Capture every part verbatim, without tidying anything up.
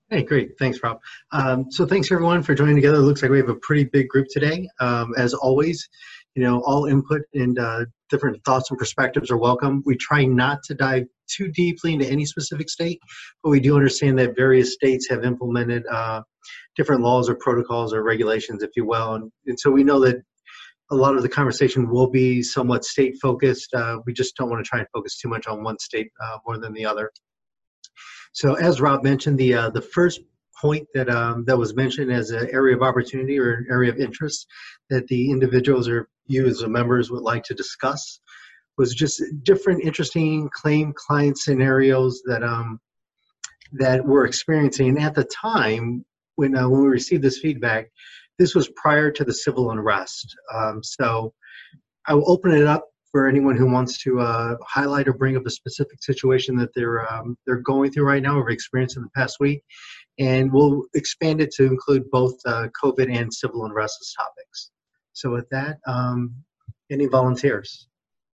Hey, great. Thanks, Rob. Um, so thanks everyone for joining together. It looks like we have a pretty big group today. Um, as always, you know, all input and uh, different thoughts and perspectives are welcome. We try not to dive too deeply into any specific state, but we do understand that various states have implemented uh, different laws or protocols or regulations, if you will. And, and so we know that a lot of the conversation will be somewhat state focused. Uh, we just don't want to try and focus too much on one state uh, more than the other. So as Rob mentioned, the uh, the first point that um, that was mentioned as an area of opportunity or an area of interest that the individuals or you as the members would like to discuss was just different interesting claim client scenarios that um, that we're experiencing. And at the time when uh, when we received this feedback, this was prior to the civil unrest. Um, so I will open it up for anyone who wants to uh, highlight or bring up a specific situation that they're um, they're going through right now or have experienced in the past week, and we'll expand it to include both uh, COVID and civil unrest as topics. So with that, um, any volunteers?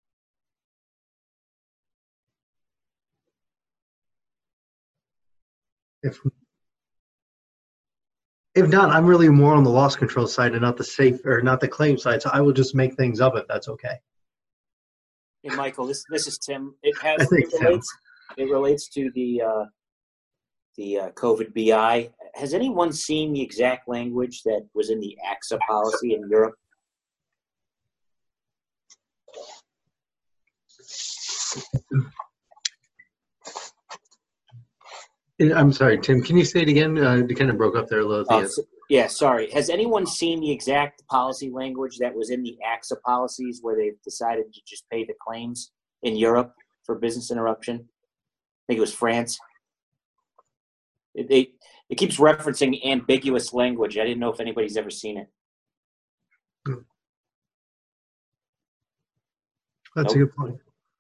If if not, I'm really more on the loss control side and not the safe or not the claim side. So I will just make things up if that's okay. Hey, Michael, this this is Tim. It I has think it relates it relates to the uh, the uh, COVID B I. Has anyone seen the exact language that was in the AXA policy in Europe? I'm sorry, Tim. Can you say it again? Uh, it kind of broke up there a little. Uh, so, yeah, sorry. Has anyone seen the exact policy language that was in the AXA policies where they've decided to just pay the claims in Europe for business interruption? I think it was France. It, it, it keeps referencing ambiguous language. I didn't know if anybody's ever seen it. That's Nope. a good point.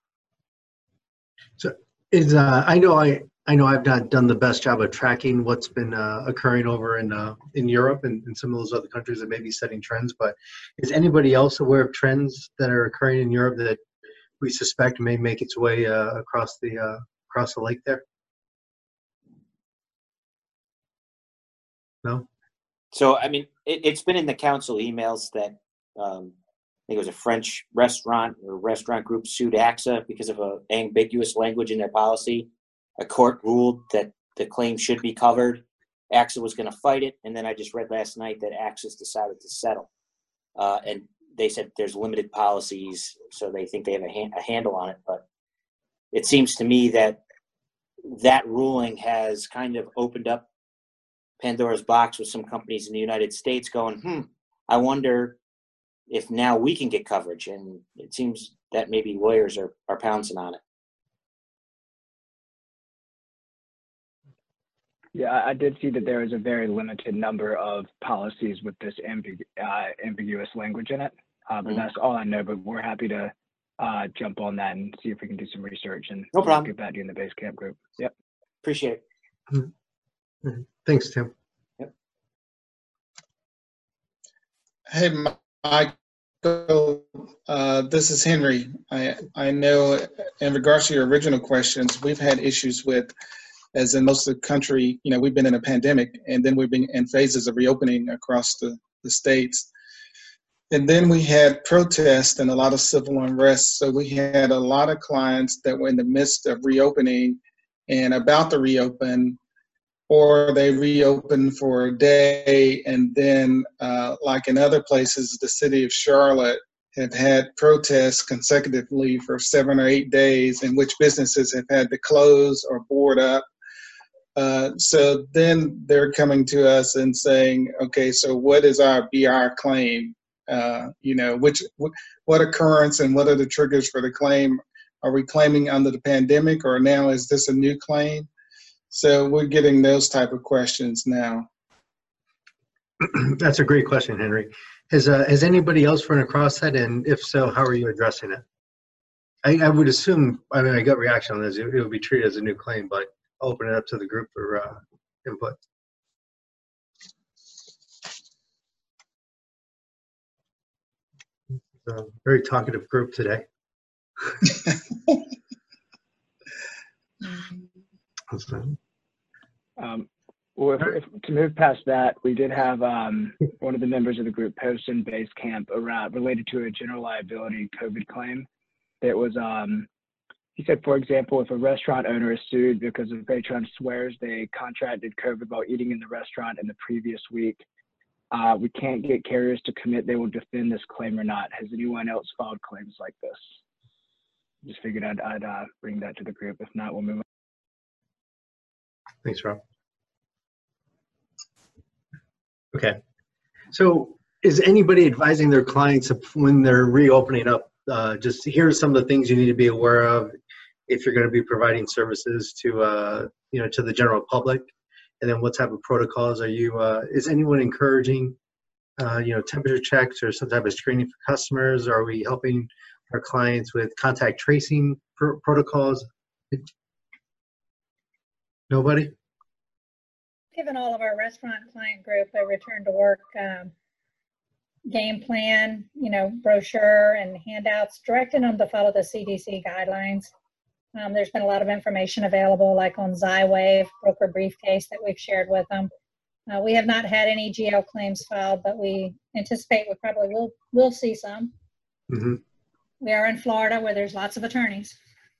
So is uh, I know I I know I've not done the best job of tracking what's been uh, occurring over in uh, in Europe and, and some of those other countries that may be setting trends. But is anybody else aware of trends that are occurring in Europe that we suspect may make its way uh, across the uh, across the lake there? No. So, I mean, it, it's been in the council emails that um, I think it was a French restaurant or restaurant group sued AXA because of a ambiguous language in their policy. A court ruled that the claim should be covered. AXA was going to fight it, and then I just read last night that AXA's decided to settle. Uh, and they said there's limited policies, so they think they have a, ha- a handle on it. But it seems to me that that ruling has kind of opened up Pandora's box with some companies in the United States going, hmm, I wonder if now we can get coverage. And it seems that maybe lawyers are, are pouncing on it. Yeah, I did see that there is a very limited number of policies with this ambigu uh, ambiguous language in it. Uh, but mm-hmm. That's all I know, but we're happy to uh, jump on that and see if we can do some research and no problem. get back to you in the base camp group. Yep. Appreciate it. Mm-hmm. Thanks, Tim. Yep. Hey, Michael, uh, this is Henry. I, I know in regards to your original questions, we've had issues with, as in most of the country, you know, we've been in a pandemic and then we've been in phases of reopening across the, the states. And then we had protests and a lot of civil unrest. So we had a lot of clients that were in the midst of reopening and about to reopen, or they reopened for a day. And then uh, like in other places, the city of Charlotte have had protests consecutively for seven or eight days in which businesses have had to close or board up. Uh, so then they're coming to us and saying, okay, so what is our B R claim? Uh, you know, which wh what occurrence and what are the triggers for the claim? Are we claiming under the pandemic, or now is this a new claim? So we're getting those type of questions now. That's a great question, Henry. Has uh, has anybody else run across that, and if so, how are you addressing it? I, I would assume, I mean, I got reaction on this, it, it would be treated as a new claim, but I'll open it up to the group for uh, input. A very talkative group today. um, Well, if, if, to move past that, we did have um, one of the members of the group post in Basecamp around related to a general liability COVID claim. It was, um, he said, for example, if a restaurant owner is sued because a patron swears they contracted COVID while eating in the restaurant in the previous week, uh, we can't get carriers to commit they will defend this claim or not. Has anyone else filed claims like this? Just figured I'd, I'd uh, bring that to the group. If not, we'll move on. Thanks, Rob. Okay. So is anybody advising their clients of when they're reopening up, uh, just here's some of the things you need to be aware of if you're going to be providing services to, uh, you know, to the general public? And then what type of protocols are you, uh, is anyone encouraging, uh, you know, temperature checks or some type of screening for customers? Are we helping our clients with contact tracing pr protocols? Nobody? Given all of our restaurant client group a return to work um, game plan, you know, brochure and handouts, directing them to follow the C D C guidelines. Um, there's been a lot of information available, like on Xywave, broker briefcase that we've shared with them. Uh, we have not had any G L claims filed, but we anticipate we probably will will see some. Mm-hmm. We are in Florida, where there's lots of attorneys.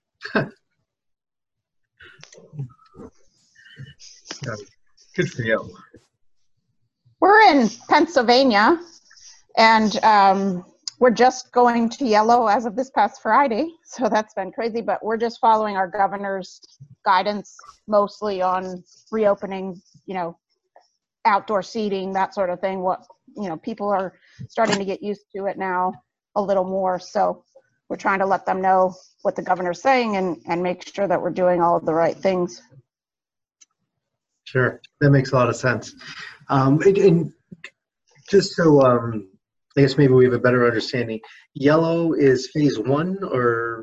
Yeah. Good for you. We're in Pennsylvania, and um, we're just going to yellow as of this past Friday, so that's been crazy, but we're just following our governor's guidance mostly on reopening, you know, outdoor seating, that sort of thing. What, you know, people are starting to get used to it now a little more, so we're trying to let them know what the governor's saying and, and make sure that we're doing all of the right things. Sure, that makes a lot of sense. Um, and, and just so um, I guess maybe we have a better understanding, yellow is phase one, or?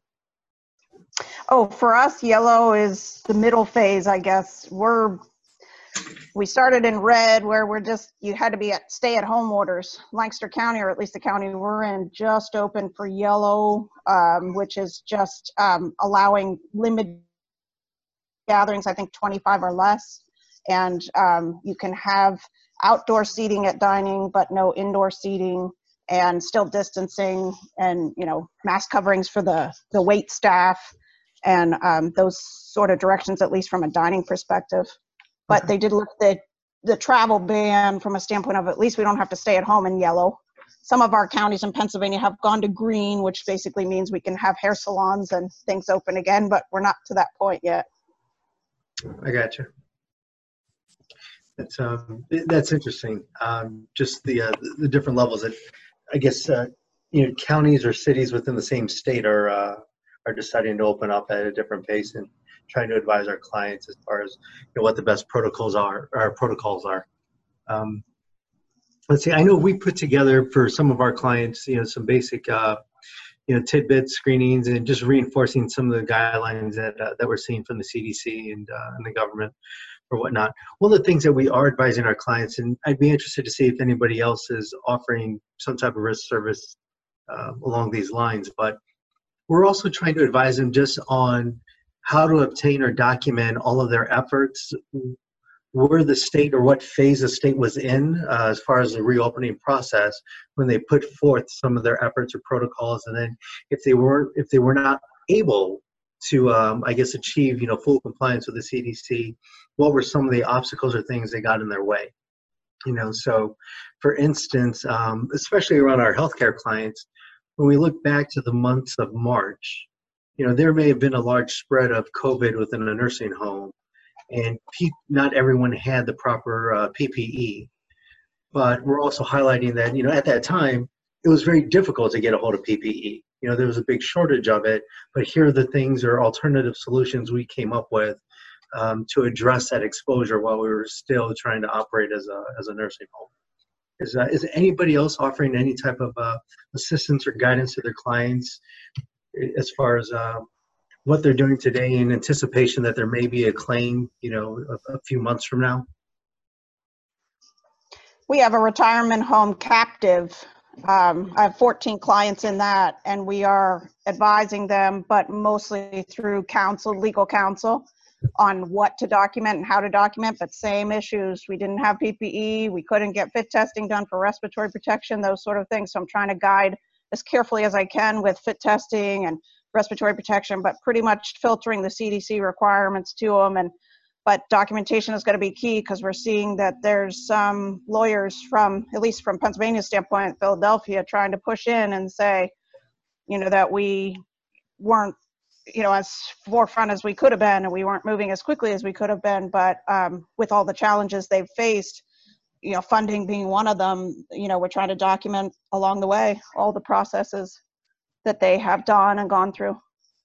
Oh, for us, yellow is the middle phase, I guess. We're we started in red, where we're just, you had to be at stay-at-home orders. Lancaster County, or at least the county we're in, just opened for yellow, um, which is just um, allowing limited gatherings, I think twenty-five or less, and um, you can have outdoor seating at dining, but no indoor seating, and still distancing, and you know, mask coverings for the the wait staff, and um, those sort of directions, at least from a dining perspective. But they did lift the the travel ban from a standpoint of at least we don't have to stay at home in yellow. Some of our counties in Pennsylvania have gone to green, which basically means we can have hair salons and things open again, but we're not to that point yet. I got you. That's um, that's interesting. Um, just the uh, the different levels that I guess uh, you know, counties or cities within the same state are uh, are deciding to open up at a different pace and trying to advise our clients as far as, you know, what the best protocols are. Our protocols are. Um, let's see. I know we put together for some of our clients, you know, some basic uh, you know, tidbits, screenings, and just reinforcing some of the guidelines that uh, that we're seeing from the C D C and, uh, and the government or whatnot. One of the things that we are advising our clients, and I'd be interested to see if anybody else is offering some type of risk service uh, along these lines, but we're also trying to advise them just on how to obtain or document all of their efforts, where the state or what phase the state was in uh, as far as the reopening process when they put forth some of their efforts or protocols, and then if they were if they were not able to, um, I guess, achieve, you know, full compliance with the C D C, what were some of the obstacles or things they got in their way? You know, so for instance, um, especially around our healthcare clients, when we look back to the months of March, you know, there may have been a large spread of COVID within a nursing home, and pe not everyone had the proper uh, P P E. But we're also highlighting that, you know, at that time, it was very difficult to get a hold of P P E. You know, there was a big shortage of it, but here are the things or alternative solutions we came up with um, to address that exposure while we were still trying to operate as a, as a nursing home. Is, uh, is anybody else offering any type of uh, assistance or guidance to their clients as far as uh, what they're doing today in anticipation that there may be a claim, you know, a, a few months from now? We have a retirement home captive. Um, I have fourteen clients in that, and we are advising them, but mostly through counsel, legal counsel, on what to document and how to document, but same issues. We didn't have P P E. We couldn't get fit testing done for respiratory protection, those sort of things. So I'm trying to guide as carefully as I can with fit testing and respiratory protection, but pretty much filtering the C D C requirements to them. And but documentation is going to be key, because we're seeing that there's some lawyers from, at least from Pennsylvania's standpoint, Philadelphia, trying to push in and say, you know, that we weren't, you know, as forefront as we could have been, and we weren't moving as quickly as we could have been. But um, with all the challenges they've faced, you know, funding being one of them, you know, we're trying to document along the way all the processes that they have done and gone through.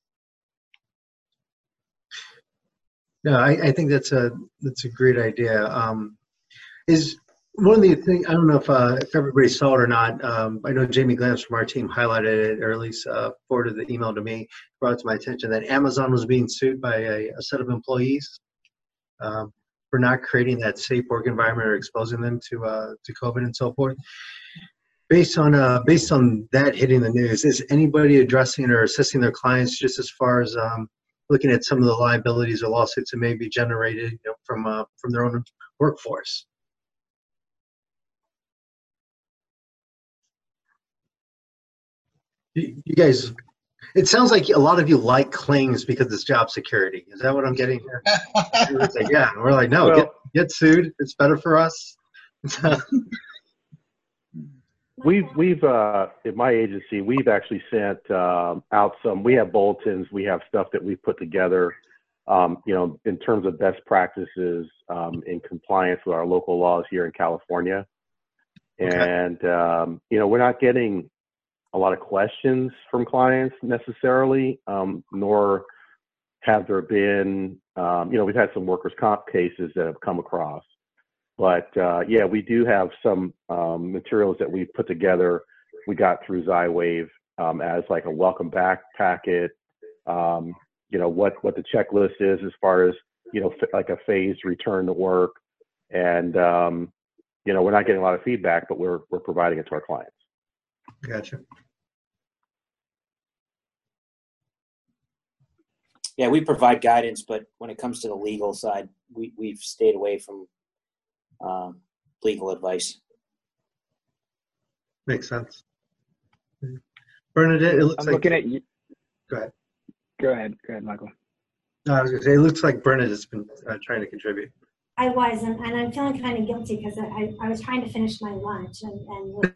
No, I, I think that's a that's a great idea. Um, is one of the things, I don't know if uh, if everybody saw it or not. Um, I know Jamie Glantz from our team highlighted it, or at least uh, forwarded the email to me, brought it to my attention that Amazon was being sued by a, a set of employees um, for not creating that safe work environment or exposing them to uh, to COVID and so forth. Based on uh, based on that hitting the news, is anybody addressing or assisting their clients just as far as um, looking at some of the liabilities or lawsuits that may be generated, you know, from uh, from their own workforce? You, you guys, it sounds like a lot of you like claims because it's job security. Is that what I'm getting here? It's like, yeah, and we're like, no, Well, get get sued. It's better for us. We've, we've, uh, at my agency, we've actually sent, um, out some, we have bulletins, we have stuff that we've put together, um, you know, in terms of best practices, um, in compliance with our local laws here in California. Okay. And, um, you know, we're not getting a lot of questions from clients necessarily, um, nor have there been, um, you know, we've had some workers' comp cases that have come across. But uh, yeah, we do have some um, materials that we've put together. We got through Zywave um, as like a welcome back packet. Um, you know, what what the checklist is as far as, you know, like a phased return to work. And um, you know, we're not getting a lot of feedback, but we're we're providing it to our clients. Gotcha. Yeah, we provide guidance, but when it comes to the legal side, we we've stayed away from Um, legal advice. Makes sense. Bernadette, it looks I'm like. looking at you. Go ahead. Go ahead. Go ahead, Michael. No, I was going to say, it looks like Bernadette's been uh, trying to contribute. I was, and, and I'm feeling kind of guilty because I, I was trying to finish my lunch. And, and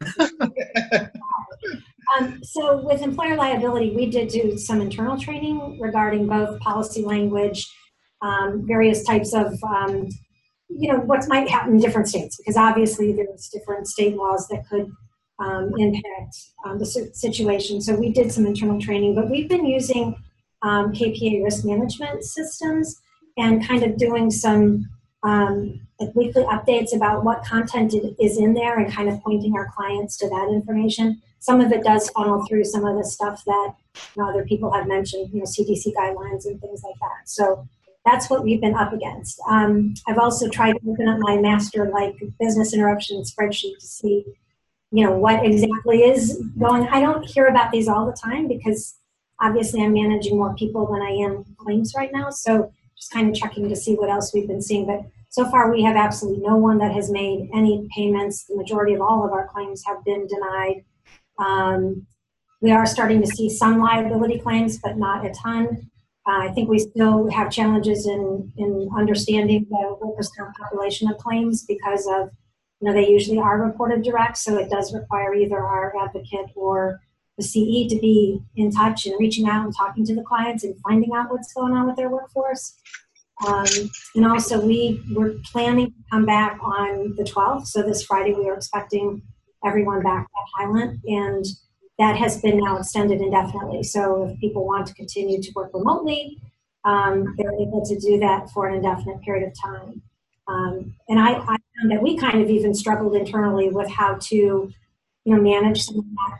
um, so with employer liability, we did do some internal training regarding both policy language, um, various types of um, you know, what might happen in different states, because obviously there's different state laws that could um, impact um, the situation. So we did some internal training, but we've been using um, K P A risk management systems and kind of doing some um, like weekly updates about what content is in there and kind of pointing our clients to that information. Some of it does funnel through some of the stuff that, you know, other people have mentioned, you know, C D C guidelines and things like that. So that's what we've been up against. Um, I've also tried to open up my master like business interruption spreadsheet to see, you know, what exactly is going. I don't hear about these all the time because obviously I'm managing more people than I am claims right now. So just kind of checking to see what else we've been seeing. But so far we have absolutely no one that has made any payments. The majority of all of our claims have been denied. Um, we are starting to see some liability claims, but not a ton. Uh, I think we still have challenges in, in understanding the workers' comp population of claims because of, you know, they usually are reported direct, so it does require either our advocate or the C E to be in touch and reaching out and talking to the clients and finding out what's going on with their workforce. Um, and also we were planning to come back on the twelfth, so this Friday we are expecting everyone back at Highland, and that has been now extended indefinitely. So if people want to continue to work remotely, um, they're able to do that for an indefinite period of time. Um, and I, I found that we kind of even struggled internally with how to, you know, manage some of that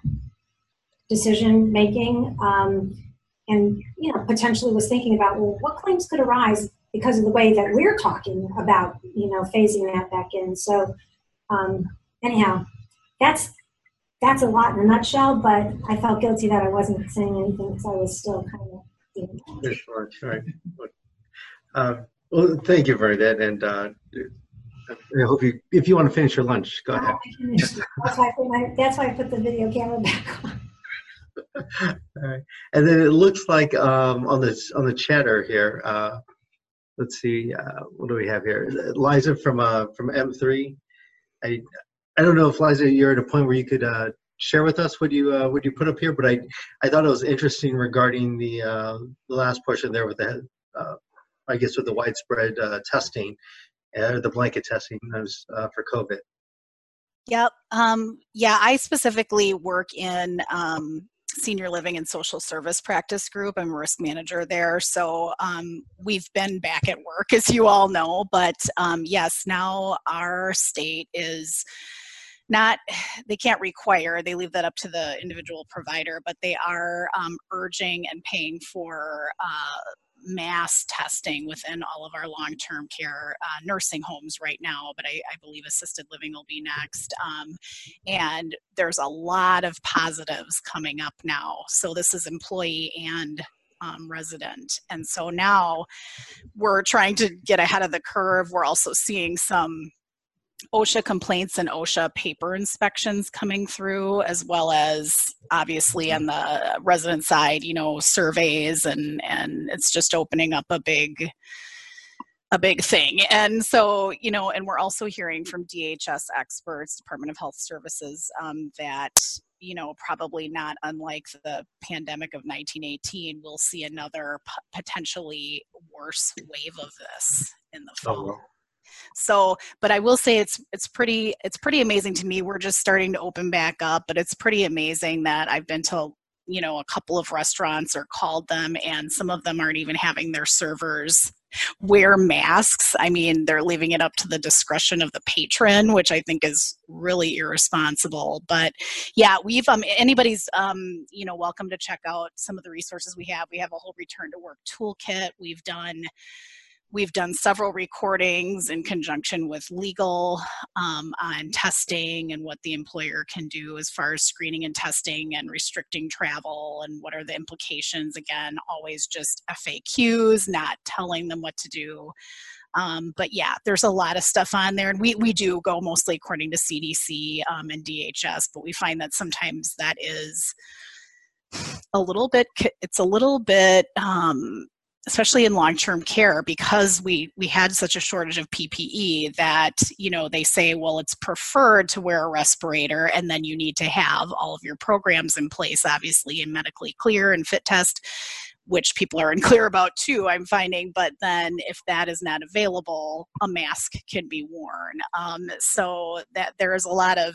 decision making, um, and you know, potentially was thinking about, well, what claims could arise because of the way that we're talking about, you know, phasing that back in. So um, anyhow, that's. That's a lot in a nutshell, but I felt guilty that I wasn't saying anything because I was still kind of, you know. Sure, sure. Uh, well, thank you, Bernadette, and uh, I hope you, if you want to finish your lunch, go ahead. That's why I put my, that's why I put the video camera back on. All right. And then it looks like um, on this on the chatter here, uh, let's see, uh, what do we have here? Liza from uh, from M three. I I don't know if Liza, you're at a point where you could uh, share with us what you uh, what you put up here, but I I thought it was interesting regarding the uh, the last portion there with the uh, I guess with the widespread uh, testing, uh, the blanket testing was, uh, for COVID. Yep. Um, yeah, I specifically work in um, senior living and social service practice group. I'm a risk manager there. So um, we've been back at work, as you all know. But um, yes, now our state is not, they can't require, they leave that up to the individual provider, but they are um, urging and paying for uh, mass testing within all of our long-term care uh, nursing homes right now, but I, I believe assisted living will be next. Um, and there's a lot of positives coming up now. So this is employee and um, resident. And so now we're trying to get ahead of the curve. We're also seeing some OSHA complaints and OSHA paper inspections coming through, as well as obviously on the resident side, you know, surveys, and and it's just opening up a big a big thing. And so, you know, and we're also hearing from D H S experts, Department of Health Services, um, that, you know, probably not unlike the pandemic of nineteen eighteen, we'll see another p- potentially worse wave of this in the fall. Oh, well. So, but I will say it's it's pretty it's pretty amazing to me. We're just starting to open back up, but it's pretty amazing that I've been to, you know, a couple of restaurants or called them, and some of them aren't even having their servers wear masks. I mean, they're leaving it up to the discretion of the patron, which I think is really irresponsible. But yeah, we've um anybody's um you know welcome to check out some of the resources we have. We have a whole return to work toolkit. We've done We've done several recordings in conjunction with legal um, on testing and what the employer can do as far as screening and testing and restricting travel and what are the implications. Again, always just F A Qs, not telling them what to do. Um, but yeah, there's a lot of stuff on there, and we, we do go mostly according to C D C um, and D H S, but we find that sometimes that is a little bit, it's a little bit, um, especially in long-term care, because we we had such a shortage of P P E that, you know, they say, well, it's preferred to wear a respirator, and then you need to have all of your programs in place, obviously, and medically clear and fit test, which people are unclear about too, I'm finding. But then if that is not available, a mask can be worn. Um, so that there is a lot of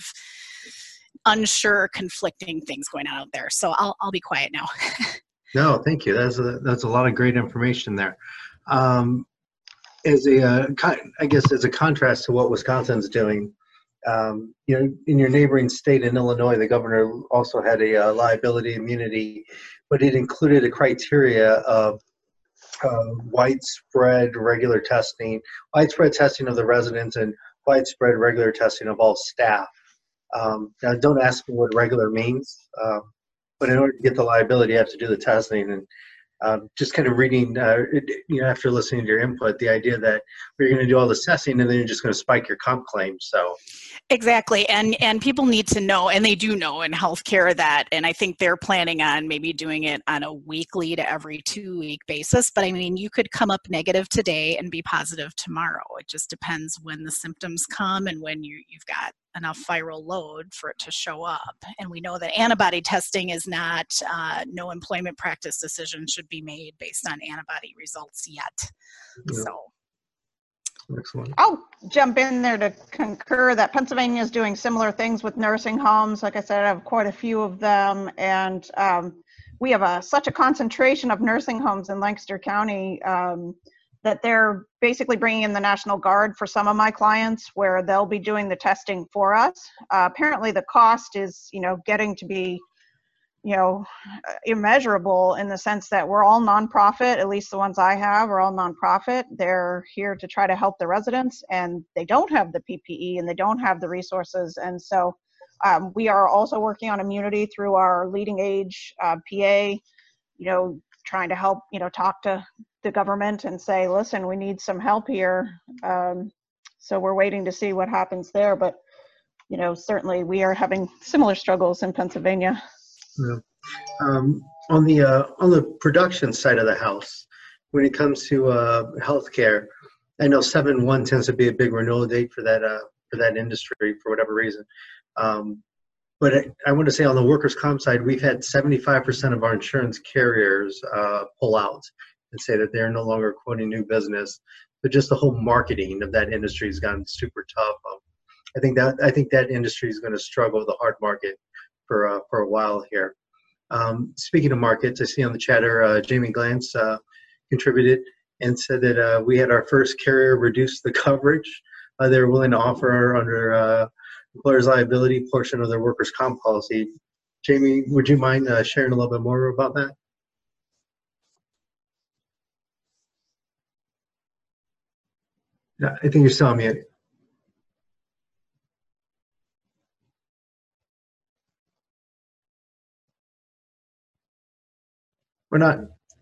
unsure, conflicting things going on out there. So I'll I'll be quiet now. No, thank you. That's a, that's a lot of great information there. Um, as a, uh, con- I guess, as a contrast to what Wisconsin's doing, um, you know, in your neighboring state in Illinois, the governor also had a uh, liability immunity, but it included a criteria of uh, widespread regular testing, widespread testing of the residents, and widespread regular testing of all staff. Um, now, don't ask me what regular means. Um, But in order to get the liability, you have to do the testing. And um, just kind of reading, uh, it, you know, after listening to your input, the idea that we're going to do all this testing and then you're just going to spike your comp claim. So exactly, and and people need to know, and they do know in healthcare that, and I think they're planning on maybe doing it on a weekly to every two week basis. But I mean, you could come up negative today and be positive tomorrow. It just depends when the symptoms come and when you you've got enough viral load for it to show up. And we know that antibody testing is not, uh, no employment practice decision should be made based on antibody results yet. Yeah. So. Excellent. I'll jump in there to concur that Pennsylvania is doing similar things with nursing homes. Like I said, I have quite a few of them, and um, we have a, such a concentration of nursing homes in Lancaster County um, that they're basically bringing in the National Guard for some of my clients, where they'll be doing the testing for us. Uh, apparently the cost is, you know, getting to be, you know, immeasurable in the sense that we're all nonprofit, at least the ones I have are all nonprofit. They're here to try to help the residents, and they don't have the P P E and they don't have the resources. And so um, we are also working on immunity through our leading age uh, P A, you know, trying to help, you know, talk to the government and say, listen, we need some help here. Um, so we're waiting to see what happens there. But, you know, certainly we are having similar struggles in Pennsylvania. Yeah. Um, on the uh, on the production side of the house, when it comes to uh, healthcare, I know seven one tends to be a big renewal date for that uh, for that industry for whatever reason. Um, but I, I want to say on the workers' comp side, we've had seventy-five percent of our insurance carriers uh, pull out and say that they're no longer quoting new business. But just the whole marketing of that industry has gotten super tough. Um, I think that I think that industry is going to struggle with the hard market for uh, for a while here. Um, speaking of markets, I see on the chatter uh, Jamie Glantz uh, contributed and said that uh, we had our first carrier reduce the coverage uh, they're willing to offer under uh, employer's liability portion of their workers' comp policy. Jamie, would you mind uh, sharing a little bit more about that? Yeah, I think you're still on mute. We're not.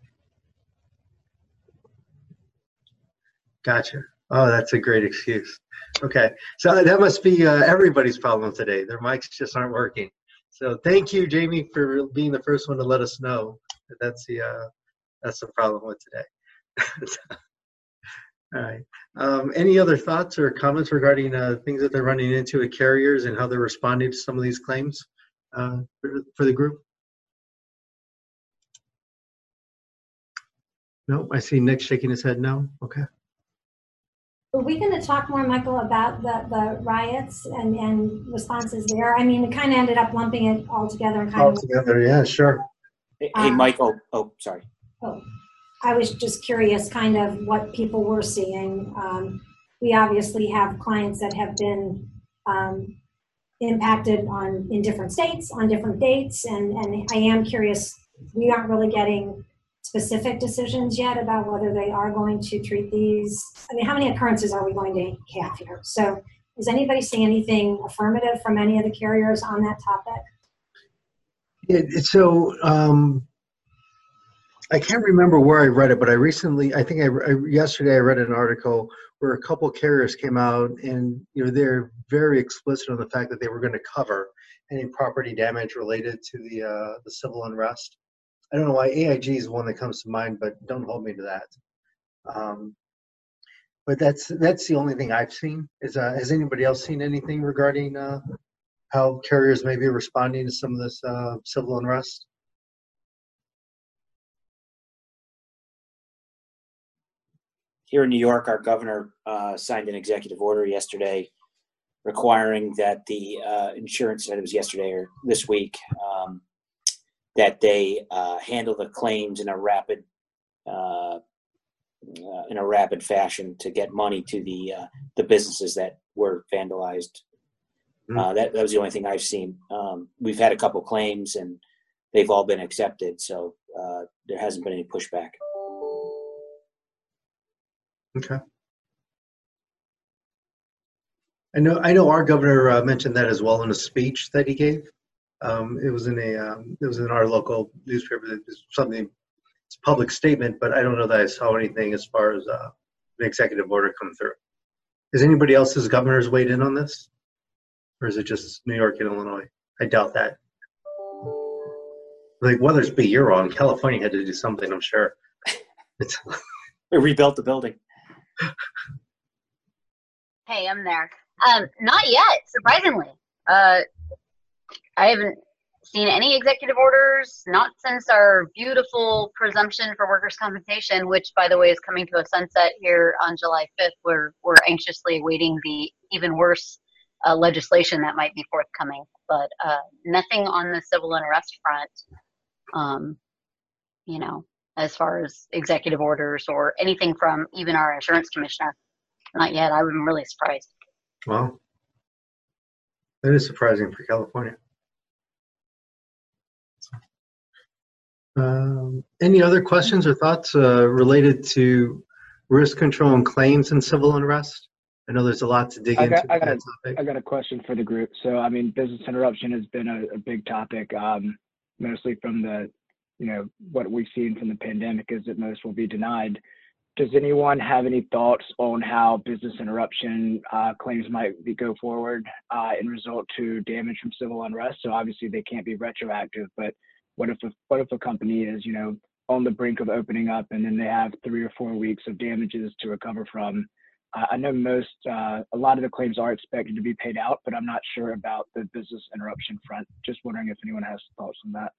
Gotcha. Oh, that's a great excuse. Okay, so that must be uh, everybody's problem today. Their mics just aren't working. So thank you, Jamie, for being the first one to let us know that that's the uh, that's the problem with today. All right. Um, any other thoughts or comments regarding uh, things that they're running into at carriers and how they're responding to some of these claims uh, for, for the group? No, I see Nick shaking his head no. Okay. Are we going to talk more, Michael, about the, the riots and, and responses there? I mean, it kind of ended up lumping it all together. And kind all of together, yeah, sure. Hey, hey Um, Michael. Oh, sorry. Oh, I was just curious kind of what people were seeing. Um, we obviously have clients that have been um, impacted on in different states on different dates. And, and I am curious, we aren't really getting specific decisions yet about whether they are going to treat these. I mean, how many occurrences are we going to have here? So is anybody seeing anything affirmative from any of the carriers on that topic? Yeah, so um, I can't remember where I read it, but I recently, I think I, I yesterday I read an article where a couple carriers came out and, you know, they're very explicit on the fact that they were going to cover any property damage related to the uh, the civil unrest. I don't know why A I G is one that comes to mind, but don't hold me to that. Um, but that's that's the only thing I've seen. Is uh, has anybody else seen anything regarding uh, how carriers may be responding to some of this uh, civil unrest? Here in New York, our governor uh, signed an executive order yesterday requiring that the uh, insurance, that it was yesterday or this week, um, that they uh, handle the claims in a rapid, uh, uh, in a rapid fashion to get money to the uh, the businesses that were vandalized. Mm-hmm. Uh, that that was the only thing I've seen. Um, we've had a couple claims and they've all been accepted, so uh, there hasn't been any pushback. Okay. I know. I know our governor uh, mentioned that as well in a speech that he gave. Um, it was in a. Um, it was in our local newspaper. It was something. It's a public statement, but I don't know that I saw anything as far as uh, an executive order come through. Has anybody else's governors weighed in on this, or is it just New York and Illinois? I doubt that. Like Weathersby, you're wrong. California had to do something. I'm sure. It's we rebuilt the building. Hey, I'm there. Um, not yet, surprisingly. Uh, I haven't seen any executive orders, not since our beautiful presumption for workers' compensation, which, by the way, is coming to a sunset here on July fifth. We're, we're anxiously awaiting the even worse uh, legislation that might be forthcoming. But uh, nothing on the civil unrest front, um, you know, as far as executive orders or anything from even our insurance commissioner. Not yet. I'm really surprised. Wow. That is surprising for California. Um, any other questions or thoughts uh, related to risk control and claims and civil unrest? I know there's a lot to dig I got, into. I got, a, I got a question for the group. So, I mean, business interruption has been a, a big topic, um, mostly from the, you know, what we've seen from the pandemic is that most will be denied. does anyone have any thoughts on how business interruption uh, claims might be, go forward uh, in result to damage from civil unrest? So obviously they can't be retroactive, but what if a, what if a company is, you know, on the brink of opening up and then they have three or four weeks of damages to recover from? Uh, I know most, uh, a lot of the claims are expected to be paid out, but I'm not sure about the business interruption front. Just wondering if anyone has thoughts on that.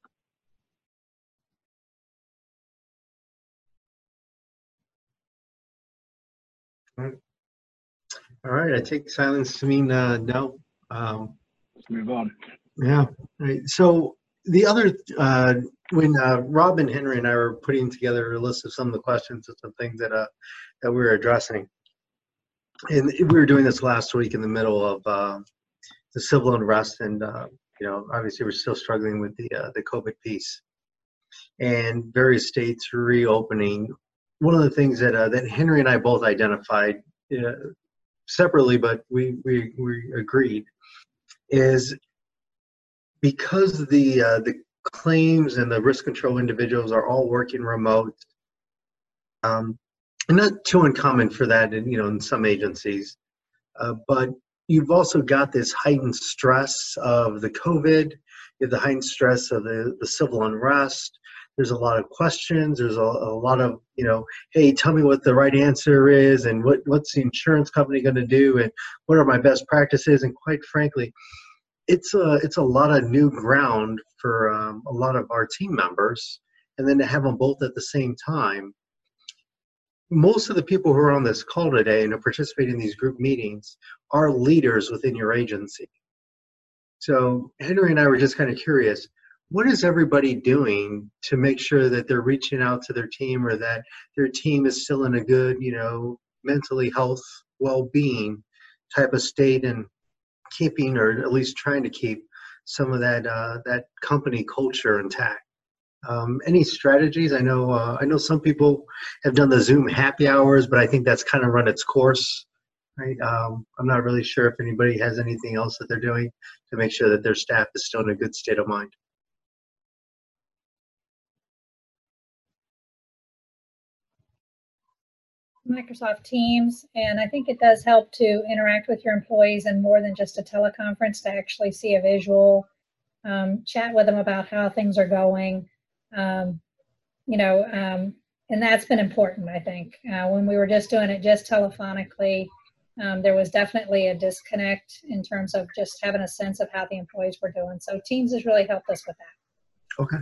All right, I take silence to mean uh, no. Um, Let's move on. yeah, right. So the other, uh, when uh, Rob and Henry and I were putting together a list of some of the questions and some things that uh, that we were addressing, and we were doing this last week in the middle of uh, the civil unrest, and uh, you know, obviously we're still struggling with the uh, the COVID piece, and various states reopening. One of the things that uh, that Henry and I both identified uh, separately, but we we we agreed, is because the uh, the claims and the risk control individuals are all working remote. Um, and not too uncommon for that, in, you know, in some agencies, uh, but you've also got this heightened stress of the COVID, you have the heightened stress of the, the civil unrest. There's a lot of questions. There's a, a lot of, you know, hey, tell me what the right answer is, and what, what's the insurance company going to do, and what are my best practices? And quite frankly, it's a, it's a lot of new ground for um, a lot of our team members. And then to have them both at the same time. Most of the people who are on this call today and are participating in these group meetings are leaders within your agency. So Henry and I were just kind of curious, what is everybody doing to make sure that they're reaching out to their team, or that their team is still in a good, you know, mentally health, well-being type of state, and keeping, or at least trying to keep, some of that uh, that company culture intact? Um, any strategies? I know uh, I know some people have done the Zoom happy hours, but I think that's kind of run its course, right? Um, I'm not really sure if anybody has anything else that they're doing to make sure that their staff is still in a good state of mind. Microsoft Teams, and I think it does help to interact with your employees in more than just a teleconference, to actually see a visual, um, chat with them about how things are going, um, you know, um, and that's been important, I think. Uh, when we were just doing it just telephonically, um, there was definitely a disconnect in terms of just having a sense of how the employees were doing. So Teams has really helped us with that. Okay.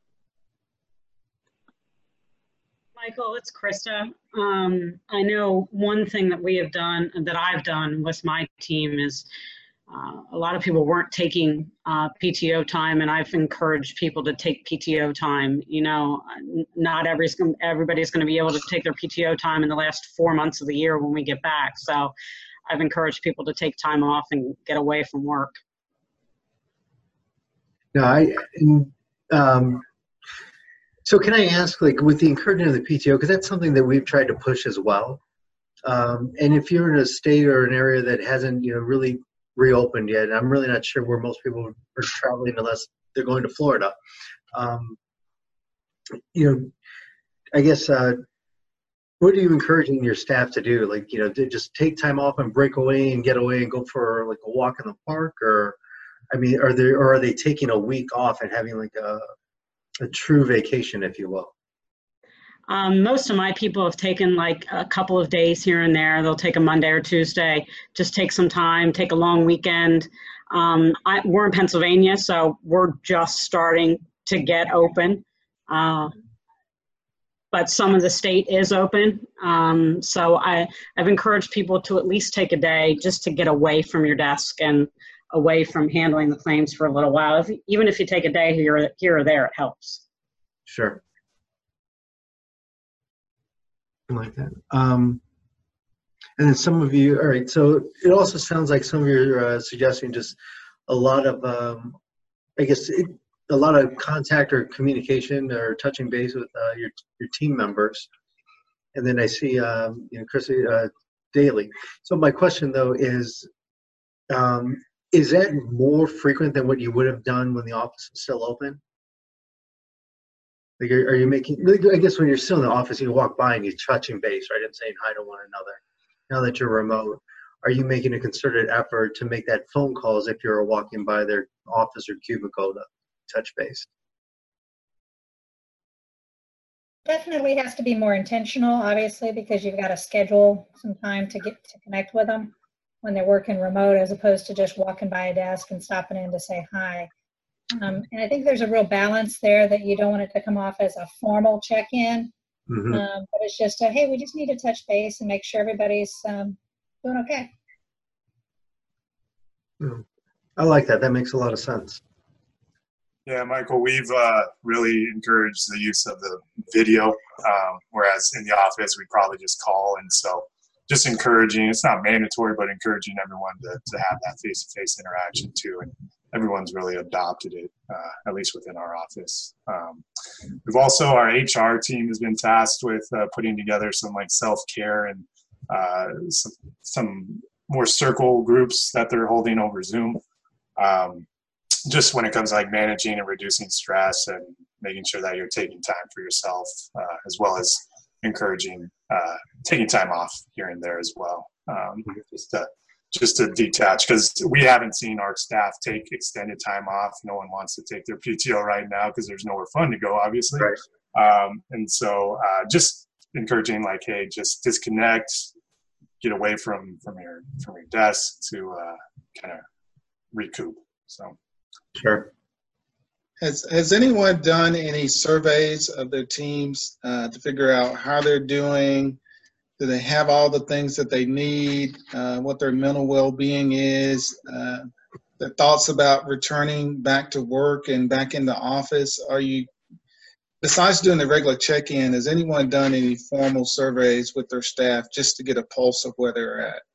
Michael, it's Krista. Um, I know one thing that we have done, that I've done with my team, is uh, a lot of people weren't taking uh, P T O time, and I've encouraged people to take P T O time. You know, not every, everybody's going to be able to take their P T O time in the last four months of the year when we get back. So I've encouraged people to take time off and get away from work. No, I, um, so can I ask, like, with the encouragement of the P T O, because that's something that we've tried to push as well. Um, and if you're in a state or an area that hasn't, you know, really reopened yet, and I'm really not sure where most people are traveling unless they're going to Florida. Um, you know, I guess, uh, what are you encouraging your staff to do? Like, you know, to just take time off and break away and get away and go for like a walk in the park? Or, I mean, are they, or are they taking a week off and having like a, a true vacation, if you will? Um, most of my people have taken like a couple of days here and there. They'll take a Monday or Tuesday, just take some time, take a long weekend. Um, I, we're in Pennsylvania, so we're just starting to get open. Uh, but some of the state is open. Um, so I, I've encouraged people to at least take a day just to get away from your desk and away from handling the claims for a little while. If, even if you take a day here, here or there, it helps. Sure. Like that. Um, and then some of you, all right, so it also sounds like some of you are uh, suggesting just a lot of, um, I guess, it, a lot of contact or communication or touching base with uh, your your team members. And then I see, um, you know, Chrissy, uh, daily. So my question, though, is, um, is that more frequent than what you would have done when the office was still open? Like, are, are you making, I guess when you're still in the office, you walk by and you're touching base, right, and saying hi to one another. Now that you're remote, are you making a concerted effort to make that phone call as if you're walking by their office or cubicle to touch base? Definitely has to be more intentional, obviously, because you've got to schedule some time to get to connect with them when they're working remote, as opposed to just walking by a desk and stopping in to say hi. Um, and I think there's a real balance there that you don't want it to come off as a formal check-in, Mm-hmm. um, but it's just a, hey, we just need to touch base and make sure everybody's um, doing okay. I like that. That makes a lot of sense. Yeah, Michael, we've uh, really encouraged the use of the video, um, whereas in the office we probably just call. And so just encouraging, it's not mandatory, but encouraging everyone to, to have that face-to-face interaction too. And everyone's really adopted it, uh, at least within our office. Um, we've also, our H R team has been tasked with uh, putting together some like self-care and uh, some, some more circle groups that they're holding over Zoom. Um, just when it comes to like managing and reducing stress and making sure that you're taking time for yourself, uh, as well as encouraging uh, taking time off here and there as well, um, just to just to detach, because we haven't seen our staff take extended time off. No one wants to take their P T O right now because there's nowhere fun to go, obviously. Right. Um, and so uh, just encouraging like, hey, just disconnect, get away from from your from your desk to uh, kind of recoup. So. Sure. Has Has anyone done any surveys of their teams uh, to figure out how they're doing? Do they have all the things that they need? Uh, what their mental well-being is? Uh, their thoughts about returning back to work and back in the office? Are you, besides doing the regular check-in, has anyone done any formal surveys with their staff just to get a pulse of where they're at?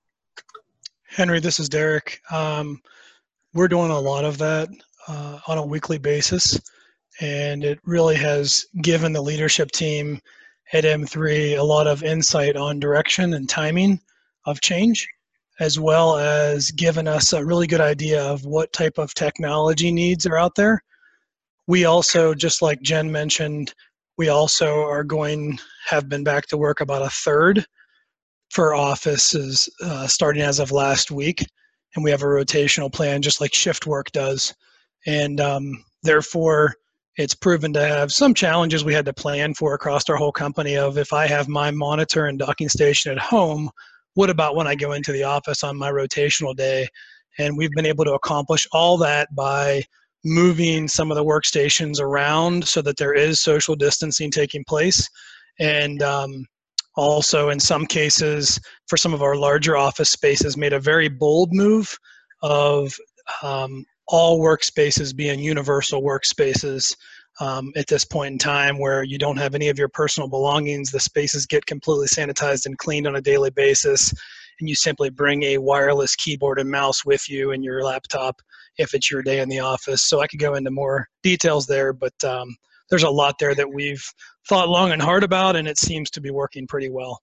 Henry, this is Derek. Um, we're doing a lot of that uh, on a weekly basis, and it really has given the leadership team at M three a lot of insight on direction and timing of change, as well as given us a really good idea of what type of technology needs are out there. We also, just like Jen mentioned, we also are going, have been back to work about a third for offices uh, starting as of last week. And we have a rotational plan just like shift work does. And um, therefore, it's proven to have some challenges we had to plan for across our whole company of, if I have my monitor and docking station at home, what about when I go into the office on my rotational day? And we've been able to accomplish all that by moving some of the workstations around so that there is social distancing taking place. And um, also, in some cases, for some of our larger office spaces, made a very bold move of um, all workspaces being universal workspaces um, at this point in time, where you don't have any of your personal belongings. The spaces get completely sanitized and cleaned on a daily basis, and you simply bring a wireless keyboard and mouse with you and your laptop if it's your day in the office. So I could go into more details there, but um, there's a lot there that we've thought long and hard about, and it seems to be working pretty well.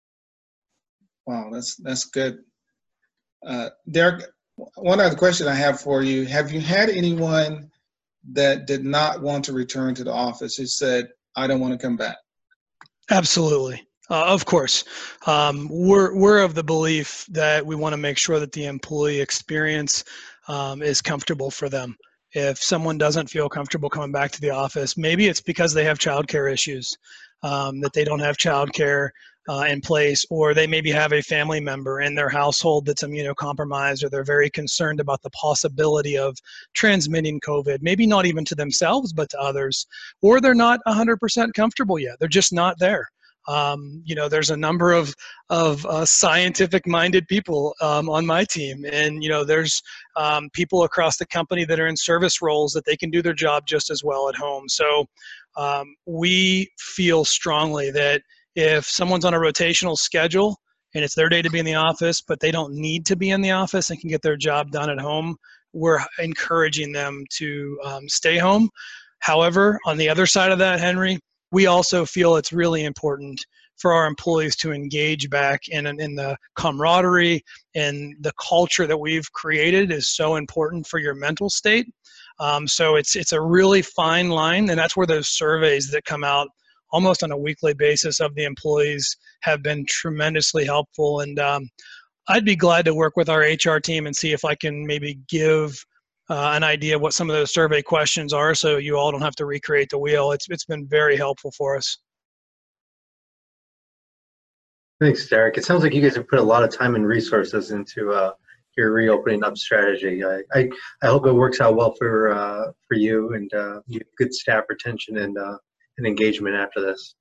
Wow, that's that's good. Uh, Derek, one other question I have for you. Have you had anyone that did not want to return to the office who said, I don't want to come back? Absolutely. Uh, of course. Um, we're, we're of the belief that we want to make sure that the employee experience um, is comfortable for them. If someone doesn't feel comfortable coming back to the office, maybe it's because they have childcare issues, um, that they don't have childcare uh, in place, or they maybe have a family member in their household that's immunocompromised, or they're very concerned about the possibility of transmitting COVID, maybe not even to themselves, but to others, or they're not one hundred percent comfortable yet. They're just not there. Um, you know, there's a number of of uh, scientific-minded people um, on my team, and you know, there's um, people across the company that are in service roles that they can do their job just as well at home. So um, we feel strongly that if someone's on a rotational schedule and it's their day to be in the office, but they don't need to be in the office and can get their job done at home, we're encouraging them to um, stay home. However, on the other side of that, Henry, we also feel it's really important for our employees to engage back in, in the camaraderie and the culture that we've created is so important for your mental state. Um, so it's it's a really fine line, and that's where those surveys that come out almost on a weekly basis of the employees have been tremendously helpful. And um, I'd be glad to work with our H R team and see if I can maybe give uh, an idea of what some of those survey questions are, so you all don't have to recreate the wheel. It's it's been very helpful for us. Thanks, Derek. It sounds like you guys have put a lot of time and resources into uh, your reopening up strategy. I, I, I hope it works out well for uh, for you and uh, you have good staff retention and uh, and engagement after this.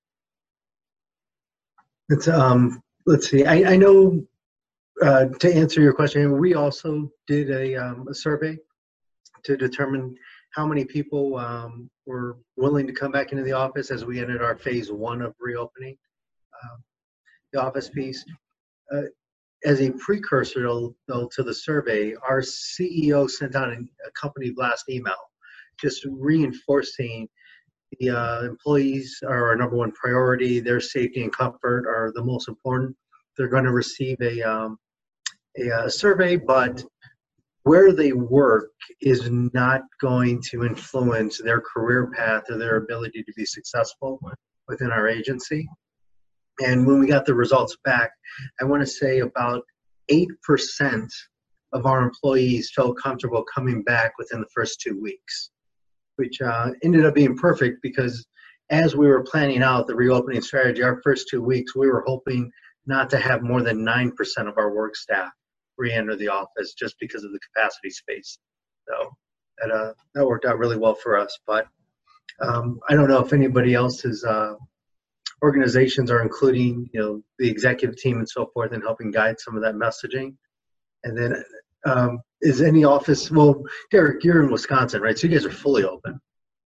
It's um let's see. I, I know uh, to answer your question, we also did a um, a survey to determine how many people um, were willing to come back into the office as we entered our phase one of reopening. Um, the office piece. Uh, as a precursor to, to the survey, our C E O sent out a company blast email just reinforcing the uh, employees are our number one priority. Their safety and comfort are the most important. They're going to receive a, um, a, a survey, but where they work is not going to influence their career path or their ability to be successful within our agency. And when we got the results back, I want to say about eight percent of our employees felt comfortable coming back within the first two weeks, which uh, ended up being perfect because as we were planning out the reopening strategy, our first two weeks, we were hoping not to have more than nine percent of our work staff re-enter the office just because of the capacity space. So that, uh, that worked out really well for us. But um, I don't know if anybody else is uh, organizations are including, you know, the executive team and so forth in helping guide some of that messaging. And then um, is any office, well, Derek, you're in Wisconsin, right? So you guys are fully open.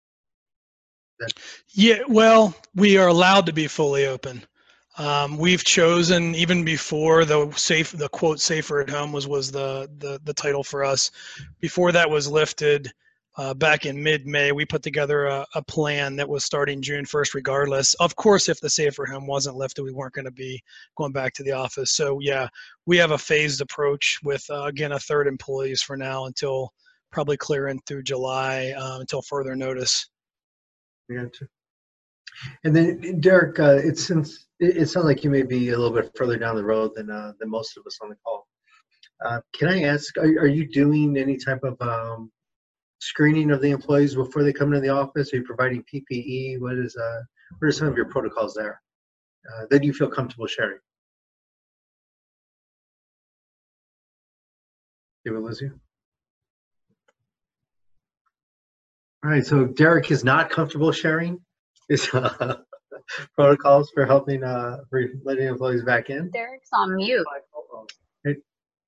That, yeah, well, we are allowed to be fully open. Um, we've chosen, even before the safe, the quote "safer at home" was was the the the title for us. Before that was lifted, Uh, back in mid-May, we put together a, a plan that was starting June first regardless. Of course, if the safer home wasn't lifted, we weren't going to be going back to the office. So yeah, we have a phased approach with, uh, again, a third employees for now until probably clearing through July, uh, until further notice. Gotcha. And then Derek, uh, it, since, it, it sounds like you may be a little bit further down the road than, uh, than most of us on the call. Uh, can I ask, are, are you doing any type of um, screening of the employees before they come into the office? Are you providing P P E? What is uh what are some of your protocols there uh, that you feel comfortable sharing? Did we lose you? All right, so Derek is not comfortable sharing his uh, protocols for helping uh for letting employees back in. Derek's on mute. It,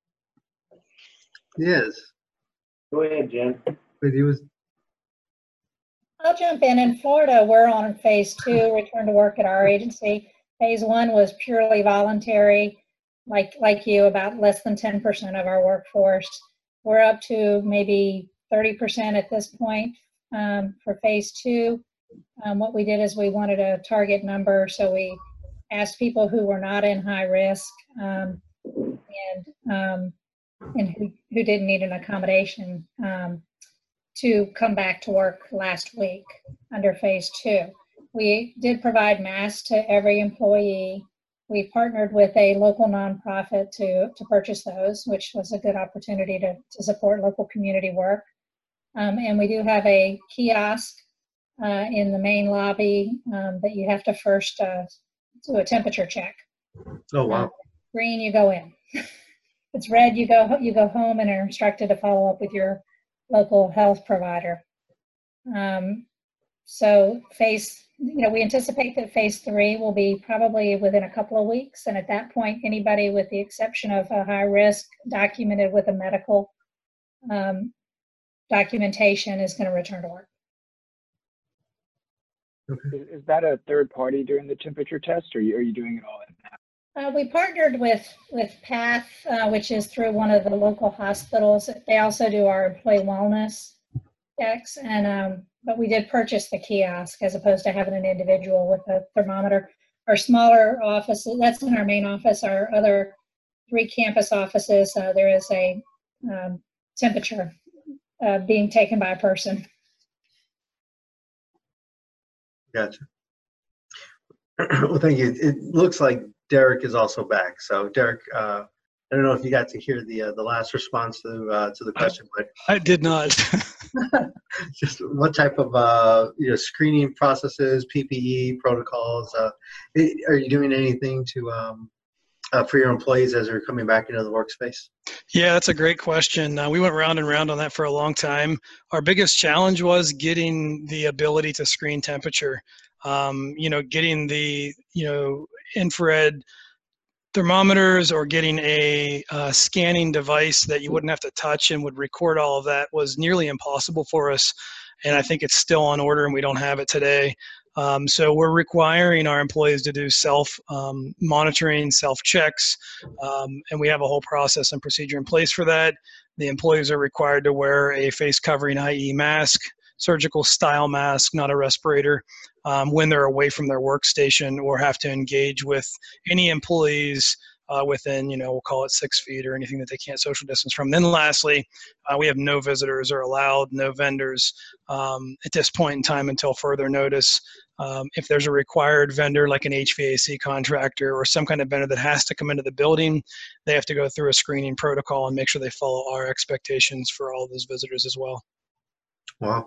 he is. Go ahead, Jen. But he was. I'll jump in. In Florida, we're on phase two, return to work at our agency. Phase one was purely voluntary, like like you, about less than ten percent of our workforce. We're up to maybe thirty percent at this point um, for phase two. Um, what we did is we wanted a target number, so we asked people who were not in high risk um, and um, and who, who didn't need an accommodation um, to come back to work last week under phase two. We did provide masks to every employee. We partnered with a local nonprofit to, to purchase those, which was a good opportunity to, to support local community work. Um, and we do have a kiosk uh, in the main lobby um, that you have to first uh, do a temperature check. Oh, wow. Uh, green, you go in. If it's red, you go, you go home and are instructed to follow up with your local health provider. Um, so phase, you know, we anticipate that phase three will be probably within a couple of weeks. And at that point, anybody with the exception of a high risk documented with a medical um, documentation is going to return to work. Okay. Is, is that a third party doing the temperature test, or are you, are you doing it all in-house? Uh, we partnered with, with PATH, uh, which is through one of the local hospitals. They also do our employee wellness checks, and um, but we did purchase the kiosk as opposed to having an individual with a thermometer. Our smaller offices, that's in our main office. Our other three campus offices, uh, there is a um, temperature uh, being taken by a person. Gotcha. Well, thank you. It looks like Derek is also back. So, Derek, uh, I don't know if you got to hear the uh, the last response to uh, to the question, but I did not. just what type of uh, you know screening processes, P P E protocols? Uh, are you doing anything to um, uh, for your employees as they're coming back into the workspace? Yeah, that's a great question. Uh, we went round and round on that for a long time. Our biggest challenge was getting the ability to screen temperature. Um, you know, getting the you know infrared thermometers or getting a uh, scanning device that you wouldn't have to touch and would record all of that was nearly impossible for us. And I think it's still on order and we don't have it today. Um, so we're requiring our employees to do self um, monitoring, self checks, um, and we have a whole process and procedure in place for that. The employees are required to wear a face covering, that is mask, surgical style mask, not a respirator, um, when they're away from their workstation or have to engage with any employees uh, within, you know, we'll call it six feet or anything that they can't social distance from. Then lastly, uh, we have no visitors are allowed, no vendors um, at this point in time until further notice. Um, if there's a required vendor like an H V A C contractor or some kind of vendor that has to come into the building, they have to go through a screening protocol and make sure they follow our expectations for all those visitors as well. Wow.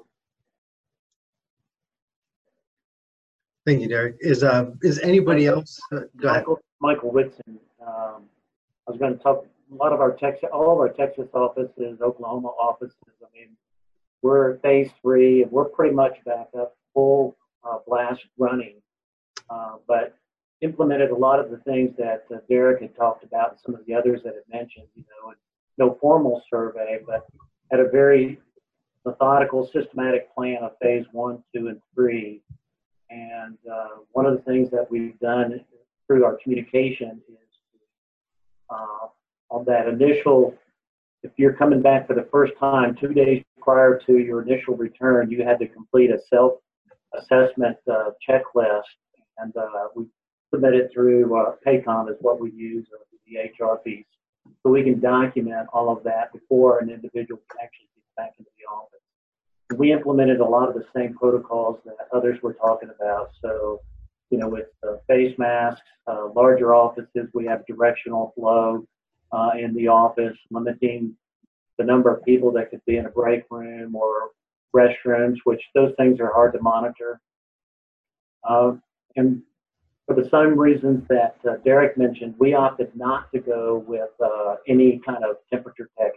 Thank you, Derek. Is uh is anybody else? Uh, go ahead. Michael, Michael Whitson. Um, I was going to talk. A lot of our Texas, all of our Texas offices, Oklahoma offices. I mean, we're phase three, and we're pretty much back up, full uh, blast running. Uh, but implemented a lot of the things that uh, Derek had talked about, and some of the others that had mentioned. You know, and no formal survey, but had a very methodical, systematic plan of phase one, two, and three. And uh, one of the things that we've done through our communication is uh, on that initial, if you're coming back for the first time, two days prior to your initial return, you had to complete a self-assessment uh, checklist. And uh, we submit it through uh, Paycom is what we use, or the H R piece. So we can document all of that before an individual can actually get back into the office. We implemented a lot of the same protocols that others were talking about. So, you know, with uh, face masks, uh, larger offices, we have directional flow uh, in the office, limiting the number of people that could be in a break room or restrooms, which those things are hard to monitor. Uh, and for the same reasons that uh, Derek mentioned, we opted not to go with uh, any kind of temperature test.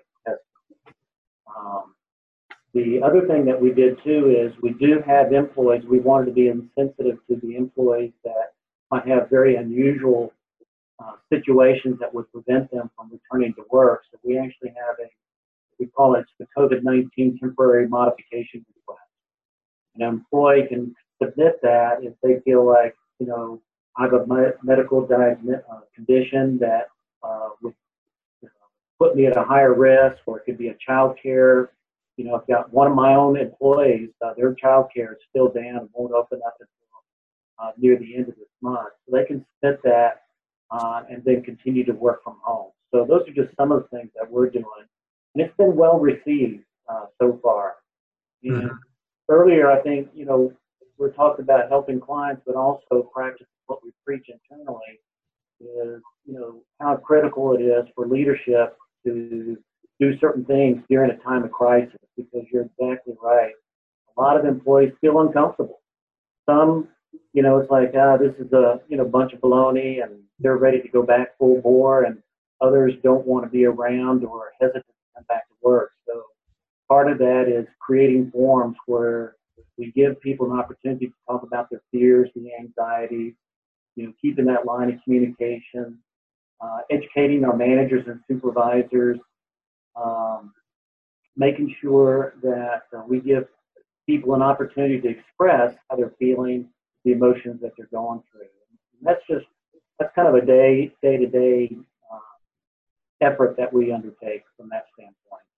Um, The other thing that we did too is we do have employees, we wanted to be insensitive to the employees that might have very unusual uh, situations that would prevent them from returning to work. So we actually have a, we call it the COVID nineteen temporary modification request. An employee can submit that if they feel like, you know, I have a med medical diagn uh, condition that uh, would you know, put me at a higher risk, or it could be a child care. You know, I've got one of my own employees, uh, their child care is still down and won't open up until uh, near the end of this month. So they can submit that uh, and then continue to work from home. So those are just some of the things that we're doing. And it's been well received uh, so far. And mm-hmm. earlier, I think, you know, we're talking about helping clients, but also practicing what we preach internally is, you know, how critical it is for leadership to do certain things during a time of crisis, because you're exactly right. A lot of employees feel uncomfortable. Some, you know, it's like, ah, this is a, you know, bunch of baloney, and they're ready to go back full bore, and others don't want to be around or hesitant to come back to work. So part of that is creating forums where we give people an opportunity to talk about their fears, the anxieties, you know, keeping that line of communication, uh, educating our managers and supervisors, Um, making sure that uh, we give people an opportunity to express how they're feeling, the emotions that they're going through. And that's just, that's kind of a day, day-to-day uh, effort that we undertake from that standpoint.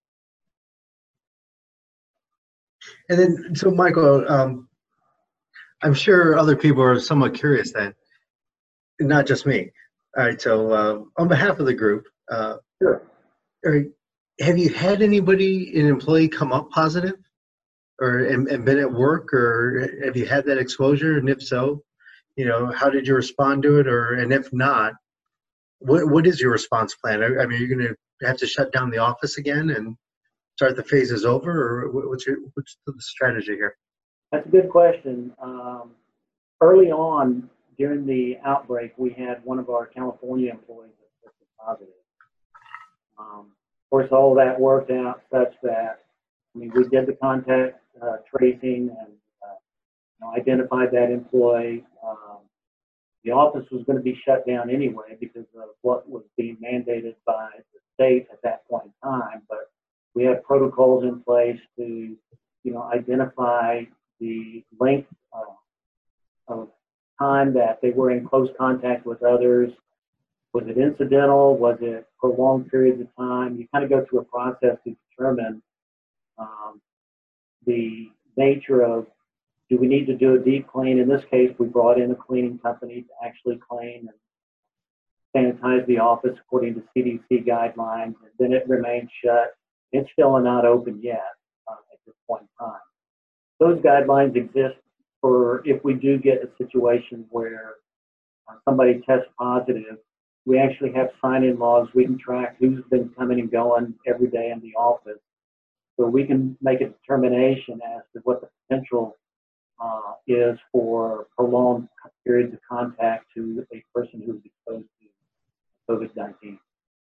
And then, so Michael, um, I'm sure other people are somewhat curious then, not just me. All right, so uh, on behalf of the group, uh, sure. Are, have you had anybody, an employee, come up positive, or and, and been at work, or have you had that exposure? And if so, you know, how did you respond to it? Or and if not, what what is your response plan? I, I mean, you're going to have to shut down the office again and start the phases over, or what's your what's the strategy here? That's a good question. Um, early on during the outbreak, we had one of our California employees that tested positive. Um, of course, all that worked out such that, I mean, we did the contact uh, tracing and uh, you know, identified that employee. Um, the office was going to be shut down anyway because of what was being mandated by the state at that point in time. But we had protocols in place to, you know, identify the length uh, of time that they were in close contact with others. Was it incidental? Was it prolonged periods of time? You kind of go through a process to determine um, the nature of, do we need to do a deep clean? In this case, we brought in a cleaning company to actually clean and sanitize the office according to C D C guidelines, and then it remained shut. It's still not open yet uh, at this point in time. Those guidelines exist for if we do get a situation where uh, somebody tests positive. We actually have sign-in logs. We can track who's been coming and going every day in the office. So we can make a determination as to what the potential uh, is for prolonged periods of contact to a person who's exposed to COVID nineteen.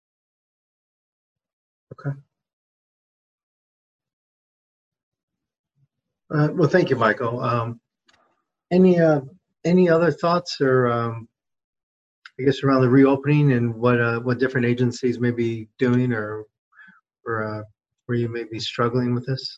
Okay. Uh, well, thank you, Michael. Um, any uh, any other thoughts, or um, I guess around the reopening and what uh, what different agencies may be doing, or or uh, where you may be struggling with this?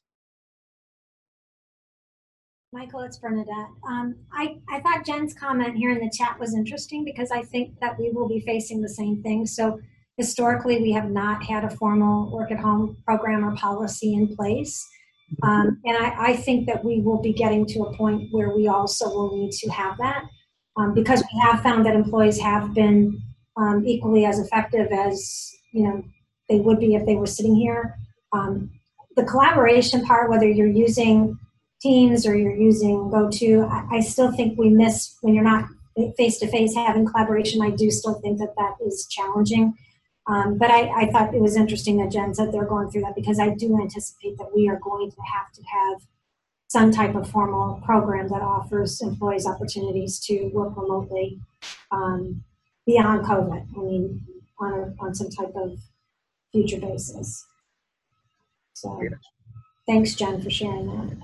Michael, it's Bernadette. Um, I, I thought Jen's comment here in the chat was interesting because I think that we will be facing the same thing. So historically, we have not had a formal work at home program or policy in place. Um, and I, I think that we will be getting to a point where we also will need to have that um, because we have found that employees have been um, equally as effective as, you know, they would be if they were sitting here. Um, the collaboration part, whether you're using Teams or you're using GoTo, I, I still think we miss when you're not face-to-face having collaboration. I do still think that that is challenging. Um, but I, I thought it was interesting that Jen said they're going through that because I do anticipate that we are going to have to have some type of formal program that offers employees opportunities to work remotely um, beyond COVID. I mean, on, a, on some type of future basis. So thanks, Jen, for sharing that.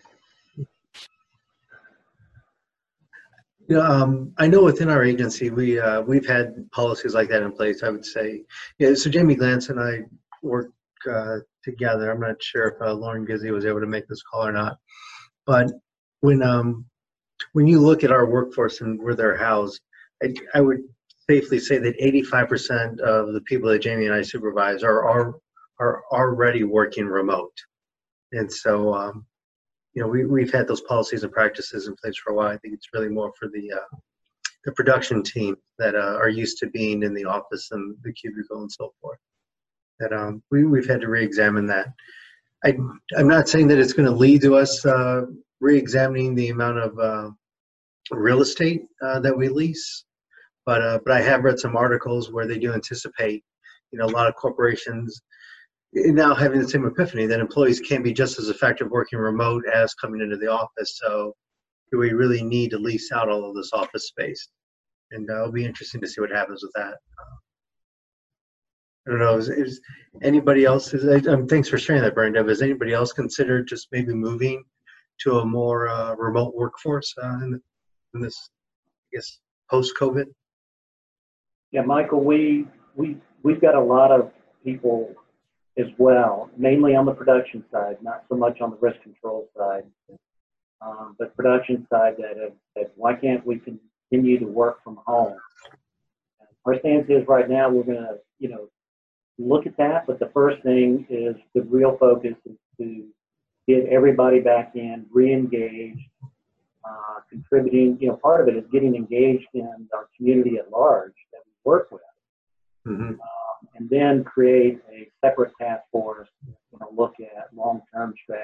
You know, um, I know within our agency, we, uh, we've had policies like that in place, I would say. Yeah, so Jamie Glantz and I work uh, together. I'm not sure if uh, Lauren Gizzi was able to make this call or not. But when um, when you look at our workforce and where they're housed, I, I would safely say that eighty-five percent of the people that Jamie and I supervise are, are, are already working remote. And so, um, you know, we, we've had those policies and practices in place for a while. I think it's really more for the uh, the production team that uh, are used to being in the office and the cubicle and so forth. That um, we, we've had to re-examine that. I, I'm not saying that it's going to lead to us uh, re-examining the amount of uh, real estate uh, that we lease, but uh, but I have read some articles where they do anticipate, you know, a lot of corporations now having the same epiphany that employees can be just as effective working remote as coming into the office. So do we really need to lease out all of this office space? And uh, it'll be interesting to see what happens with that. Uh, I don't know, is, is anybody else, is, um, thanks for sharing that, Brenda, has anybody else considered just maybe moving to a more uh, remote workforce uh, in, in this, I guess, post-COVID? Yeah, Michael, we, we, we've got a lot of people as well, mainly on the production side, not so much on the risk control side, um, but production side that have said, why can't we continue to work from home? And our stance is right now we're going to, you know, look at that, but the first thing is the real focus is to get everybody back in, re-engaged, uh, contributing. You know, part of it is getting engaged in our community at large that we work with. Mm-hmm. And then create a separate task force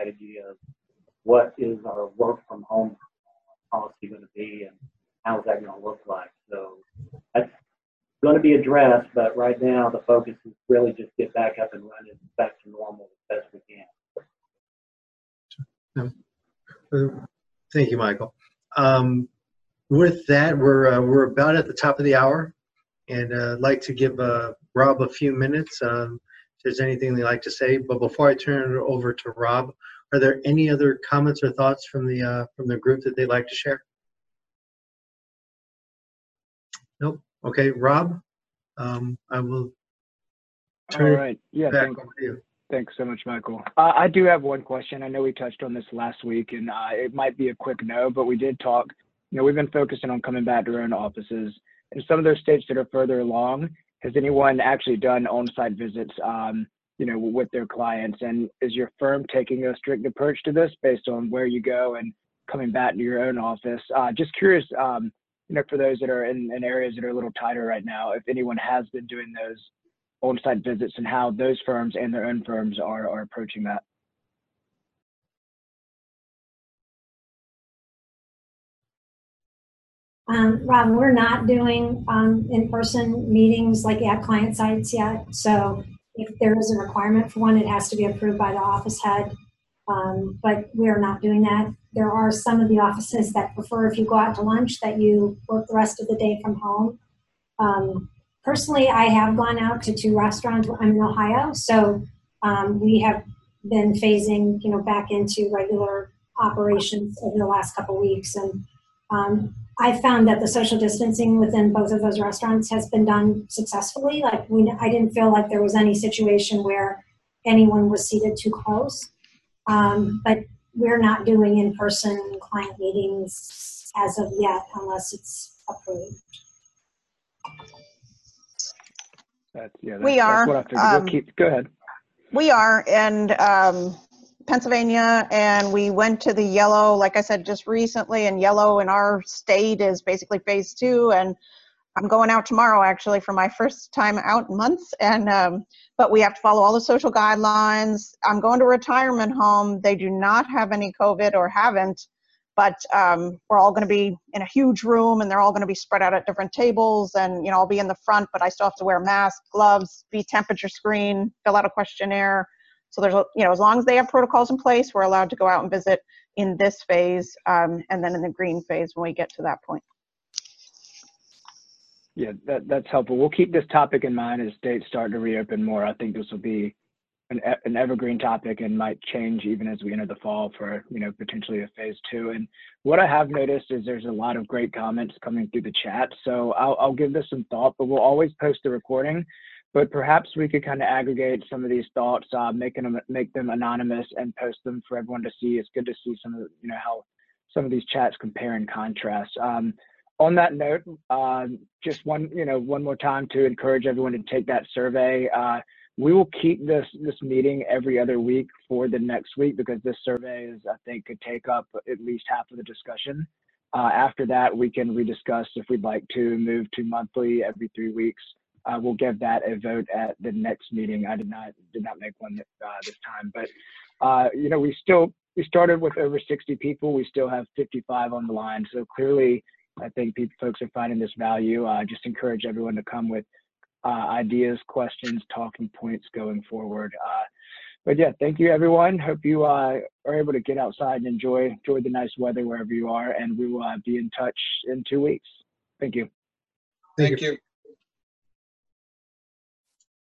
strategy of what is our work from home policy going to be and how's that going to look like. So that's going to be addressed, but right now the focus is really just get back up and running back to normal as best we can. Thank you, Michael. Um, with that, we're uh, we're about at the top of the hour, and uh, I'd like to give uh, Rob a few minutes um, if there's anything they'd like to say. But before I turn it over to Rob, are there any other comments or thoughts from the uh, from the group that they'd like to share? Nope. Okay, Rob, um, I will turn All right. Yeah, it back thanks. over to you. Thanks so much, Michael. Uh, I do have one question. I know we touched on this last week, and uh, it might be a quick no, but we did talk. You know, we've been focusing on coming back to our own offices. In some of those states that are further along, has anyone actually done on-site visits, um, you know, with their clients? And is your firm taking a strict approach to this based on where you go and coming back to your own office? Uh, just curious, um, you know, for those that are in, in areas that are a little tighter right now, if anyone has been doing those on-site visits and how those firms and their own firms are, are approaching that. Um, Rob, we're not doing um, in-person meetings like at client sites yet. So if there is a requirement for one, it has to be approved by the office head. Um, but we're not doing that. There are some of the offices that prefer if you go out to lunch that you work the rest of the day from home. Um, Personally, I have gone out to two restaurants. I'm in Ohio, so um, we have been phasing, you know, back into regular operations over the last couple of weeks. And um, I found that the social distancing within both of those restaurants has been done successfully. Like, we, I didn't feel like there was any situation where anyone was seated too close. Um, but we're not doing in-person client meetings as of yet, unless it's approved. That's, yeah, that's, We are. That's what I figured. Um, We'll keep, go ahead. We are in um, Pennsylvania, and we went to the yellow, like I said, just recently, and yellow in our state is basically phase two, and I'm going out tomorrow actually for my first time out in months, and um, but we have to follow all the social guidelines. I'm going to a retirement home. They do not have any COVID or haven't, but um, we're all going to be in a huge room, and they're all going to be spread out at different tables, and you know, I'll be in the front, but I still have to wear masks, gloves, be temperature screened, fill out a questionnaire. So there's, you know, as long as they have protocols in place, we're allowed to go out and visit in this phase, um, and then in the green phase when we get to that point. Yeah, that, that's helpful. We'll keep this topic in mind as states start to reopen more. I think this will be an, an evergreen topic and might change even as we enter the fall for, you know, potentially a phase two. And what I have noticed is there's a lot of great comments coming through the chat. So I'll, I'll give this some thought, but we'll always post the recording. But perhaps we could kind of aggregate some of these thoughts, uh, making them, make them anonymous and post them for everyone to see. It's good to see some of the, you know, how some of these chats compare and contrast. Um, on that note, uh, just one, you know, one more time to encourage everyone to take that survey. Uh, we will keep this this meeting every other week for the next week because this survey is, I think, could take up at least half of the discussion. Uh, after that, we can rediscuss if we'd like to move to monthly every three weeks. Uh, we'll give that a vote at the next meeting. I did not did not make one uh, this time, but uh, you know, we still we started with over sixty people. We still have fifty-five on the line. So clearly, I think people, folks are finding this value. I uh, just encourage everyone to come with uh, ideas, questions, talking points going forward. Uh, but yeah, thank you, everyone. Hope you uh, are able to get outside and enjoy enjoy the nice weather wherever you are, and we will uh, be in touch in two weeks. Thank you. Thank you.